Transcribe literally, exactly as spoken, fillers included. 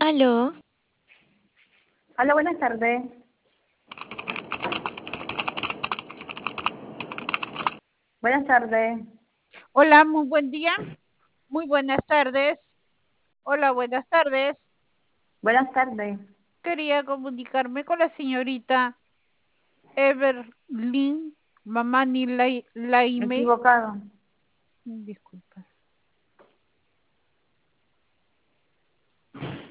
Aló, Hola, buenas tardes. Buenas tardes. Hola, muy buen día, muy buenas tardes. Hola, buenas tardes. Buenas tardes. Quería comunicarme con la señorita Everlyn Mamani Lai- Laime. Equivocado. Disculpa.